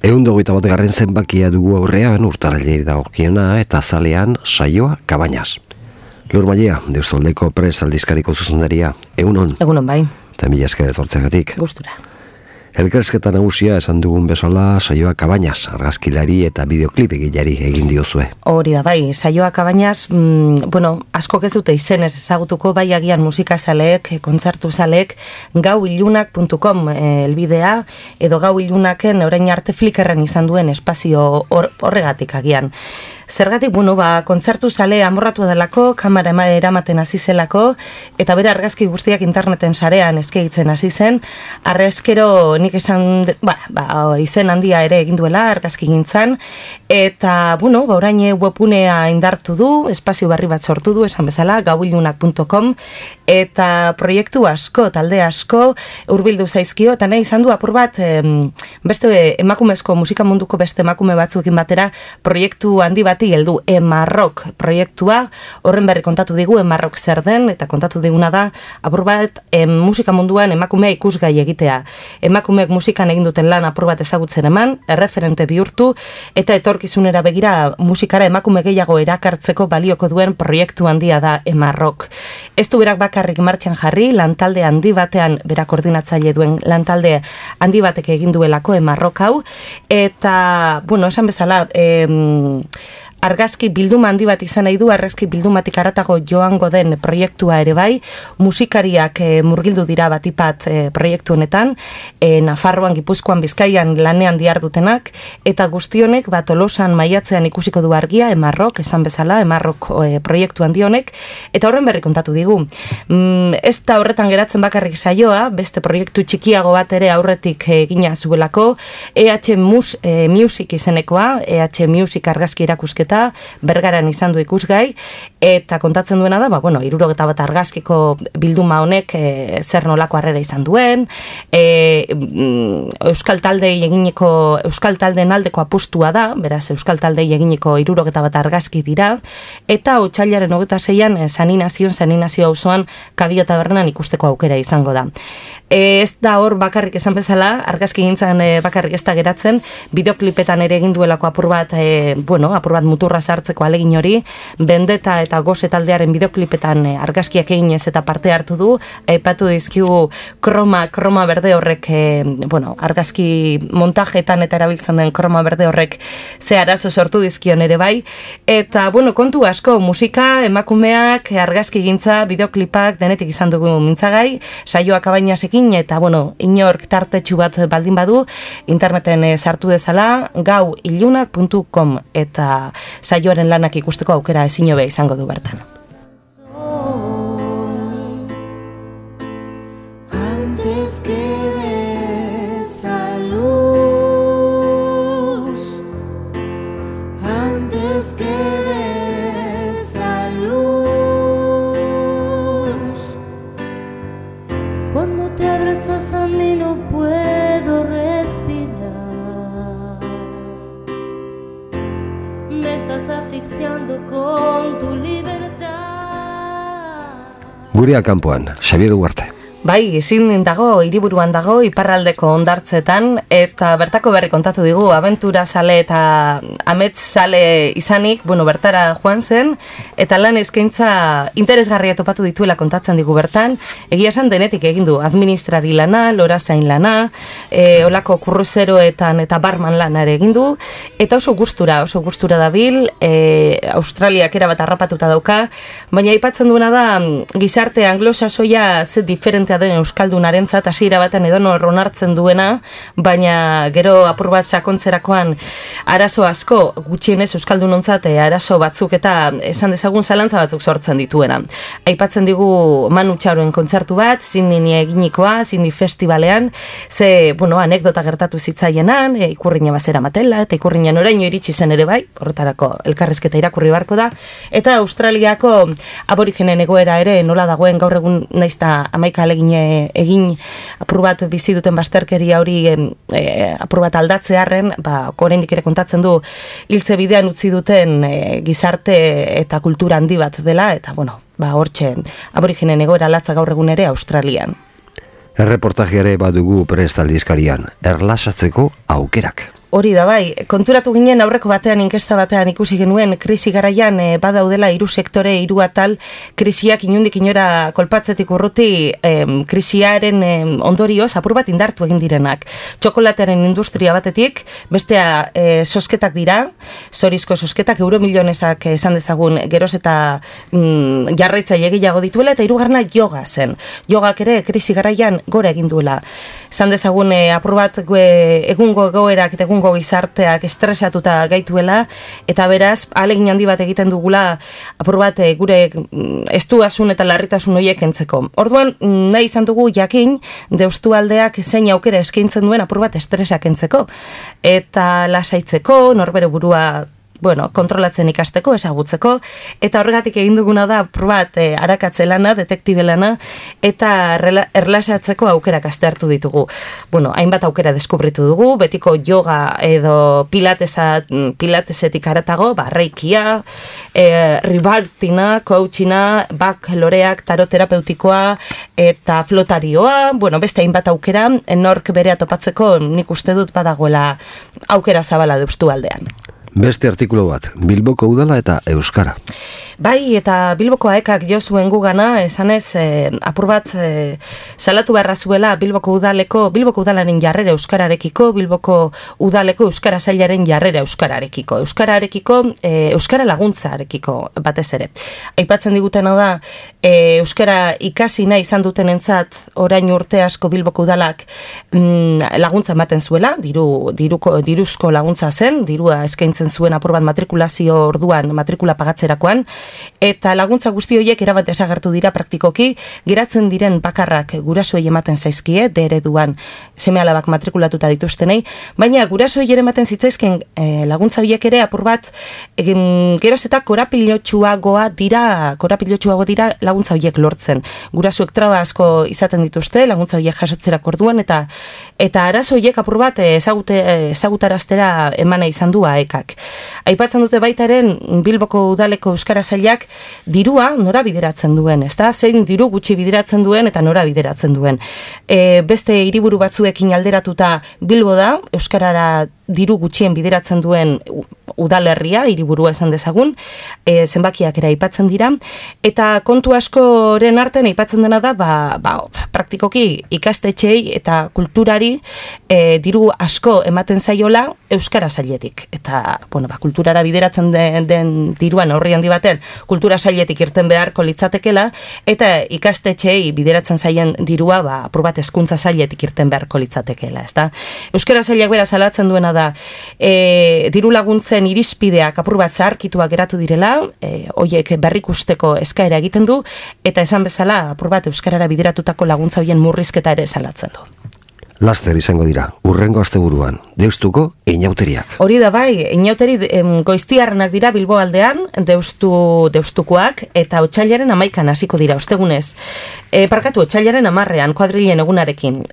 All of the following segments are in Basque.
121. zenbakia dugu aurrean, urtarrilei dagokiona eta azalean saioa Cabañas. Lur Maia, Deustoldeko Prest aldizkariko zuzendaria, egunon? Egunon bai. Eta mila esker etortzeagatik. Gustura. Elkarrizketa nagusia esan dugun bezala saioa Cabañas, argazkilari eta bideoklip egilari egin diozue. Hori da bai, saioa Cabañas, askok ez dute izenez ezagutuko, bai agian musikazaleek, kontzertuzaleek, gauilunak.com elbidea, edo gauilunaken orain arte Flickrren izan duen espazio horregatik agian. Zergatik, kontzertu zale amorratu delako, kamera eramaten hasi zelako, eta bere argazki guztiak interneten sarean eskeitzen hasi zen, arrezkero nik esan, izen handia ere egin duela, argazki gintzan, eta, orain webunea indartu du, espazio berri bat sortu du, esan bezala, gauilunak.com, eta proiektu asko, talde asko, hurbildu zaizkio, eta nahi izan du apur bat, beste emakumezko, musika munduko beste emakume batzuekin batera, proiektu handi bat heldu Emarrok proiektua, horren berri kontatu digu Emarrok zer den, eta kontatu diguna da, apur bat musika munduan emakumea ikusgai egitea. Emakumeek musikan egin duten lan apur bat ezagutzen eman, erreferente bihurtu, eta etorkizunera begira musikara emakume gehiago erakartzeko balioko duen proiektu handia da Emarrok. Ez du berak bakarrik martxan jarri, lantalde handi batean berak koordinatzaile duen lantalde handi batek egin duelako Emarrok hau, eta, esan bezala, argazki bilduma handi bat izan nahi du, argazki bildumatik haratago joango den proiektua ere bai, musikariak murgildu dira batipat proiektu honetan, Nafarroan, Gipuzkoan, Bizkaian lanean diardutenak, eta guztionek Tolosan maiatzean ikusiko du argia, Emarrok, esan bezala, Emarrok proiektu handi honek, eta horren berri kontatu digu. Ez da horretan geratzen bakarrik saioa, beste proiektu txikiago bat ere aurretik egina zuelako, EH Music izenekoa, EH Music argazki erakusketa, Bergaran izan du ikusgai, eta kontatzen duena da, 61 argazkiko bilduma honek zer nolako harrera izan duen, Euskal Taldeen aldeko apustua da, beraz Euskal Taldei eginiko 61 argazki dira, eta otsailaren 26an Saninazio auzoan Kabio tabernan ikusteko aukera izango da. Ez da hor bakarrik esan bezala, argazki gintzan bakarrik ez da geratzen, bideoklipetan ere egin duelako apur bat muturra sartzeko alegin hori, Bendeta eta Gose taldearen bideoklipetan argazkiak eginez eta parte hartu du, aipatu dizkigu kroma berde horrek, argazki montajetan eta erabiltzen den kroma berde horrek ze arazo sortu dizkion ere bai, eta kontu asko, musika, emakumeak, argazki gintza, bideoklipak, denetik izan dugu mintzagai, saioa Cabañasekin, eta inork tartetxu bat baldin badu, interneten sartu dezala, gauilunak.com, eta saioaren lanak ikusteko aukera ezin hobe izango du bertan. Gurea kanpoan, Xabier Ugarte. Bai, ezin dago, hiriburuan dago, iparraldeko hondartzetan, eta bertako berri kontatu digu, abentura sale eta amets sale izanik, bertara joan zen, eta lan eskaintza interesgarria topatu dituela kontatzen digu bertan, egia esan denetik egin du, administrari lana, lorazain lana, olako kurruzeroetan eta barman lana ere egin du, eta oso gustura dabil, Australiak erabat harrapatuta dauka, baina aipatzen duena da, gizarte anglosasoia ze diferente den euskaldunarentzat hasiera batean edonor onartzen duena, baina gero apur bat sakontzerakoan arazo asko, gutxienez euskaldunontzat arazo batzuk eta esan dezagun zalantza batzuk sortzen dituena. Aipatzen digu Manu Txaroen kontzertu bat, Sydney eginikoa, Sydney Festivalean, ze, anekdota gertatu zitzaienan, ikurrina bazera matela, eta ikurrina noraino iritsi zen ere bai, horretarako elkarrizketa irakurri barko da, eta Australiako aborigenen egoera ere nola dagoen gaur egun naizta 11 egin apur bat bizi duten bazterkeria hori apur bat aldatzearren, oraindik ere kontatzen du hiltze bidean utzi duten gizarte eta kultura handi bat dela, eta hortxe aborigenen egoera latza gaur egun ere Australian. Erreportajeare badugu Prest aldizkarian, erlasatzeko aukerak. Hori da bai, konturatu ginen aurreko batean inkesta batean ikusi genuen krisi garaian badaudela 3 sektore, 3 atal krisiak inundik inora kolpatzetik urruti krisiaren ondorioz apur bat indartu egin direnak. Txokolatearen industria batetik, bestea sosketak dira, zorizko sosketak, euromilionesak esan dezagun geroz eta jarraitzaile gehiago dituela, eta 3. yoga zen. Yogak ere krisi garaian gora egin duela. Esan dezagun apur bat egungo egoerak eta egungo gizarteak estresatuta gaituela, eta beraz, ahalegin handi bat egiten dugula apur bat gure estuasun eta larritasun horiek entzeko. Orduan, nahi izan dugu jakin, Deustu aldeak zein aukera eskaintzen duen apur bat estresak entzeko. Eta lasaitzeko, norbere burua kontrolatzen ikasteko, ezagutzeko, eta horregatik egin duguna da apur bat arakatze lana, detektibe lana, eta erlasatzeko aukerak aztertu ditugu. Hainbat aukera deskubritu dugu, betiko yoga edo pilatesetik aratago, reikia, ribaltina, coachina, loreak, taroterapeutikoa, eta flotarioa, beste hainbat aukera, nork bere atopatzeko nik uste dut badagoela aukera zabala Deustu aldean. Beste artikulu bat, Bilboko udala eta euskara. Bai, eta Bilboko aekak jo zuen gugana, esanez, apur bat salatu beharra zuela Bilboko udalaren jarrera euskararekiko, Bilboko udaleko euskara sailaren jarrera euskararekiko. Euskara laguntzarekiko batez ere. Aipatzen digutena da, euskara ikasi nahi izan dutenentzat orain urte asko Bilboko udalak laguntza ematen zuela, diruzko laguntza zen, dirua eskaintzen zuen apur bat matrikulazio orduan, matrikula pagatzerakoan, eta laguntza guzti horiek erabat desagertu dira praktikoki, geratzen diren bakarrak gurasoei ematen zaizkie, ereduan seme-alabak matrikulatuta dituztenei, baina gurasoei ere ematen zitzaizken laguntza horiek ere apur bat geroz eta korapilotsuago dira laguntza horiek lortzen. Gurasoek traba asko izaten dituzte laguntza horiek jasotzerak orduan, eta arazo horiek apur bat ezagutaraztera emana izan du aekak. Aipatzen dute baitaren Bilboko udaleko euskara sailak dirua nora bideratzen duen, ezta? Zein diru gutxi bideratzen duen eta nora bideratzen duen. Beste hiriburu batzuekin alderatuta Bilbo da, euskarara diru gutxien bideratzen duen udalerria, hiriburua esan dezagun, zenbakiak ere aipatzen dira, eta kontu askoren artean aipatzen dena da, praktikoki ikastetxeei eta kulturari diru asko ematen zaiola euskara sailetik. Eta, kulturara bideratzen den diruan aurri handi baten, kultura sailetik irten beharko litzatekela, eta ikastetxeei bideratzen zaien dirua, apur bat hezkuntza sailetik irten beharko litzatekela, ezta? Euskara sailak bera salatzen duena da, diru laguntzen irizpideak apur bat zaharkituak geratu direla, hoiek berrikusteko eskaera egiten du, eta esan bezala apur bat euskarara bideratutako laguntza hoien murrizketa ere salatzen du. Laster izango dira, urrengo asteburuan, Deustuko inauteriak. Hori da bai, inauteri goiztiarrenak dira Bilbo aldean, Deustukoak, eta otsailaren 11an hasiko dira, ostegunez. Otsailaren 10ean, kuadrilen egunarekin,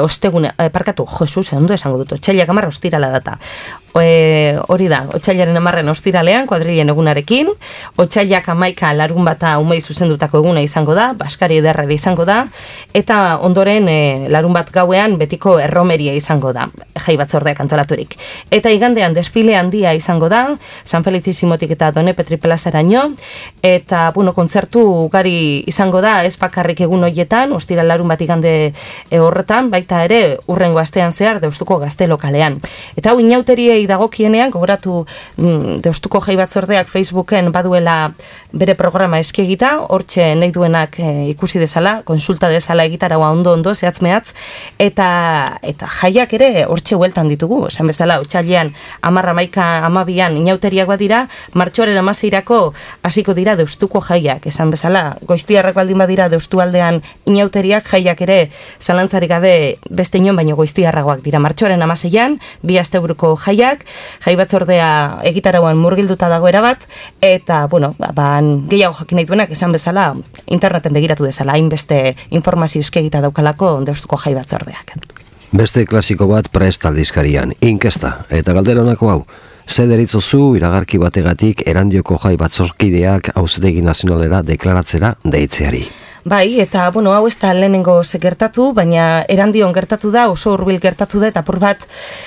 ondo esango dut, otsailak 10 ostirala data. Hori da, otsailaren 10 ostiralean, kuadrilen egunarekin, otsailak 11 larunbata umei zuzendutako eguna izango da, baskari ederra izango da, eta ondoren larunbat gauean betiko erromeria izango da, jai batzordeak antolaturik. Eta igandean desfile handia izango da, San Felicissimotik eta Done Petri plazaraino, eta kontzertu ugari izango da, ez bakarrik egun horietan, ostiral larunbat igande horretan, baita ere urrengo astean zehar Deustuko gazte lokalean. Eta hau inauteriei dagokienean, gogoratu Deustuko jai batzordeak Facebooken baduela bere programa eskegita, hortxe nahi duenak ikusi dezala, konsulta dezala egitaraua ondo zehatz-mehatz, eta jaiak ere hortxe hueltan ditugu, esan bezala, otsailean 10-12an inauteriak badira, martxoaren 16irako hasiko dira Deustuko jaiak, esan bezala, goiztiarrak baldin badira Deustu aldean inauteriak, jaiak ere zalantzarik gabe beste inon baino goiztiarragoak dira. Martxoaren 16an, 2 asteburuko jaiak, jai batzordea egitarauan murgilduta dago erabat, eta, gehiago jakin nahi duenak, esan bezala, interneten begiratu dezala, hainbeste informazio eskegita daukalako Deustuko jai batzordeak. Beste klasiko bat Prest aldizkarian, inkesta, eta galdera honako hau, ze deritzozu iragarki bategatik Erandioko jai batzorkideak Auzitegi Nazionalera deklaratzera deitzeari? Bai, eta, hau ez da lehenengo gertatu, baina Erandion gertatu da, oso hurbil gertatu da, eta apur bat,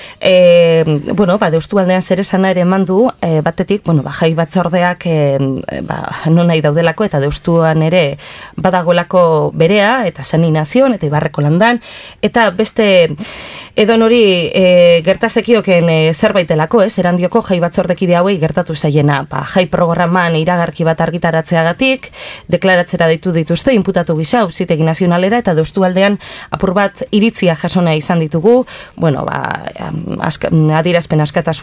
Deustu aldean zer esana ere eman du, batetik, jai batzordeak non nahi daudelako, eta Deustuan ere badagolako berea, eta Sani Nazion, eta Ibarreko Landan, eta beste edon hori gertazekioken zerbaitelako, Erandioko jai batzordekide hauei gertatu zaiena, jai programan iragarki bat argitaratzeagatik, deklaratzera deitu dituzte, inputatu gisa, Auzitegi Nazionalera, eta Deustu aldean apur bat iritzia jasona izan ditugu, adierazpen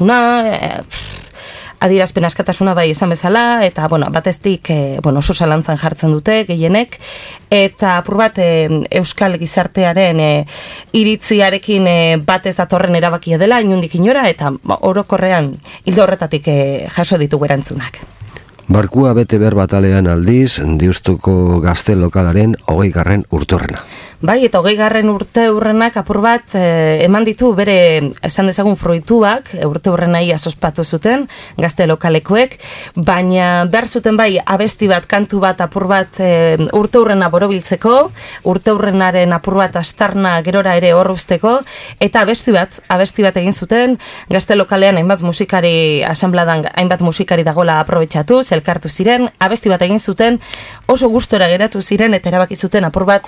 askatasuna bai esan bezala, eta bateztik oso zalantzan jartzen dute gehienek, eta apur bat euskal gizartearen iritziarekin batez datorren erabakia dela inundik inora, eta orokorrean ildo horretatik jaso ditugu erantzunak. Barkua bete behar batalean aldiz, Deustuko gazte lokalaren 20. urteurrena. Bai, eta 20. urteurrenak apur bat eman ditu bere esan dezagun fruituak, urteurrenai asospatu zuten gazte lokalekoek, baina behar zuten bai abesti bat, kantu bat apur bat urteurrena borobiltzeko, urteurrenaren apur bat astarna gerora ere horruzteko, eta abesti bat egin zuten, gazte lokalean hainbat musikari, asanbladan hainbat musikari dagola aprobetxatu, elkartu ziren, abesti bat egin zuten, oso gustora geratu ziren, eta erabaki zuten apur bat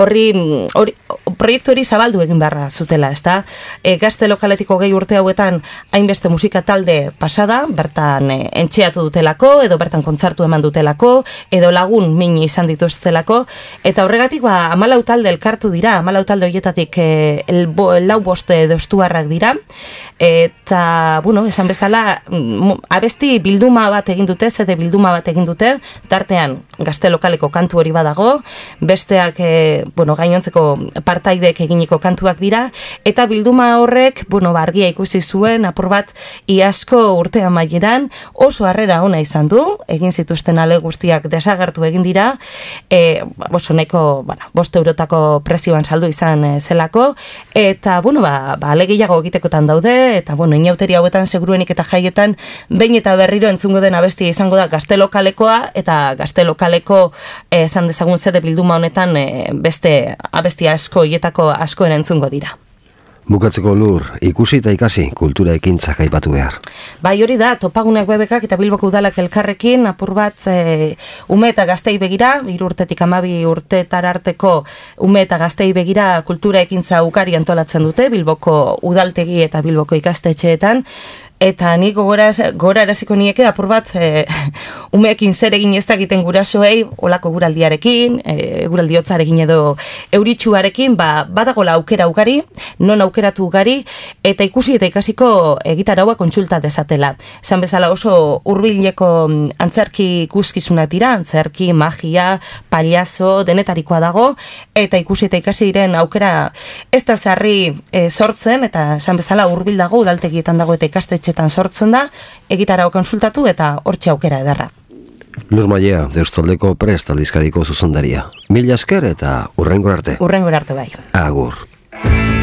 proiektu hori zabaldu egin beharra zutela, ezta? Gazte lokaletiko 20 urte hauetan hainbeste musika talde pasada, bertan entxeatu dutelako, edo bertan kontzertu eman dutelako, edo lagun mini izan dituztelako, eta horregatik 14 talde elkartu dira, 14 talde horietatik 4 deustuarrak dira, eta, esan bezala, abesti bilduma bat egin dute, zede bilduma bat egin dute, tartean gazte lokaleko kantu hori badago, besteak, gainontzeko partaideek eginiko kantuak dira, eta bilduma horrek, argia ikusi zuen, apur bat, iazko urte amaieran, oso harrera ona izan du, egin zituzten ale guztiak desagertu egin dira, neko, 5 eurotako prezioan saldu izan zelako, eta, ale gehiago egitekotan daude, eta, inauteri hauetan seguruenik eta jaietan, behin eta berriro entzungo den abestia izango da gazte lokalekoa, eta gazte lokaleko esan dezagun zede bilduma honetan beste abestia asko, hietako askoen entzungo dira. Bukatzeko Lur, ikusi eta ikasi kultura ekintzak aipatu behar. Bai, hori da, Topaguneak Webekak eta Bilboko Udalak elkarrekin, apur bat ume eta gaztei begira, 3 urtetik 12 urtetar arteko ume eta gaztei begira kultura ekintza ugari antolatzen dute, Bilboko Udaltegi eta Bilboko ikastetxeetan, eta nik gogoraraziko nieke apur bat umeekin zer egin ez dakiten gurasoei, olako guraldiarekin, guraldiotzarekin edo euritsuarekin, badagola aukera ugari, non aukeratu ugari, eta ikusi eta ikasiko egitaraua kontsulta dezatela. Esan bezala oso hurbileko antzerki ikuskizunak dira, antzerki, magia, paliazo, denetarikoa dago, eta ikusi eta ikasi diren aukera ez da zarri sortzen, eta esan bezala hurbil dago, udaltegietan dago eta ikastetxetan sortzen da, egitarau konsultatu eta hortxe aukera ederra. Lur Maiea, Deustoldeko Prest aldizkariko zuzendaria. Mila esker eta hurrengora arte. Hurrengora arte bai. Agur.